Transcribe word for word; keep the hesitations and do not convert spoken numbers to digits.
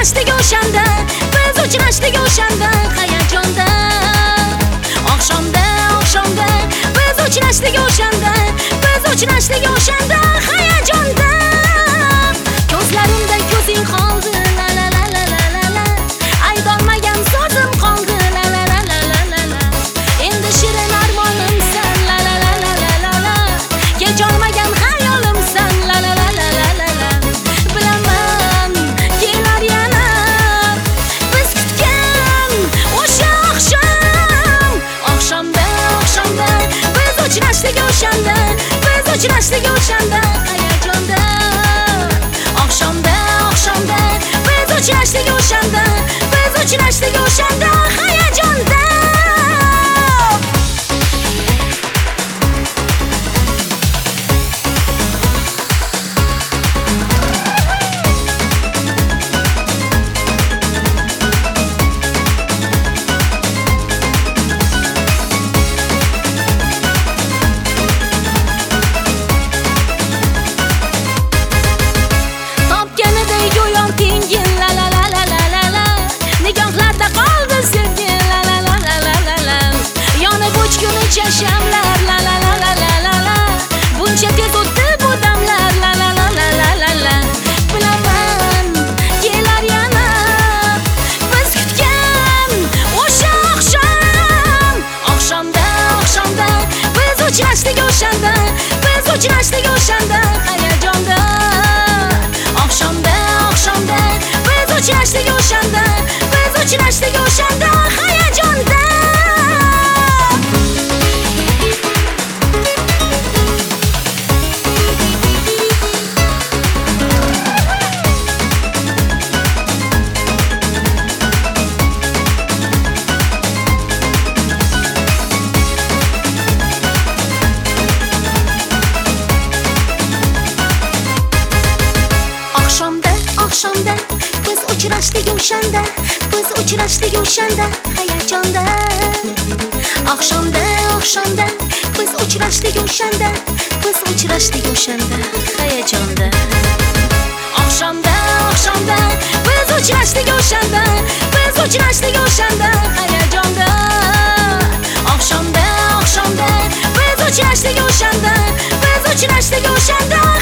uchrashdik o'shanda, biz uchrashdik o'shanda hayajonda. Oqshomda, oqshomda biz uchrashdik o'shanda, biz uchrashdik o'shanda hayajonda. Ko'zlarimda ko'zing qoldi, la la la la la la la. Aytolmagan so'zim qoldi, la la la la la la la. Endi shirin armonimsan, la la la la la la la. Kecholmagan xayolimsan, la la la la la la la. Bilaman, kelar yana biz kutgan o'sha oqshom. Oqshomda, oqshomda biz uchrashdik o'shanda, biz uchrashdik o'shanda hayajonda. Oqshomda, oqshomda biz uchrashdik o'shanda, biz uchrashdik o'shanda hayajonda. Shamlar la la la la la la la. Buncha tez o'tdi bu damlar la la la la la la la. Bilaman, kelar yana biz kutgan o'sha oqshom. Oqshomda, oqshomda biz uchrashdik o'shanda, biz uchrashdik o'shanda hayajonda. Oqshomda, oqshomda biz uchrashdik o'shanda, biz uchrashdik o'shanda hayajonda. Oqshomda biz uchrashdik o'shanda, biz uchrashdik o'shanda hayajonda. Oqshomda, oqshomda biz uchrashdik o'shanda, biz uchrashdik o'shanda hayajonda. Oqshomda, oqshomda biz uchrashdik o'shanda, biz uchrashdik o'shanda hayajonda. Oqshomda, oqshomda biz uchrashdik o'shanda, biz uchrashdik o'shanda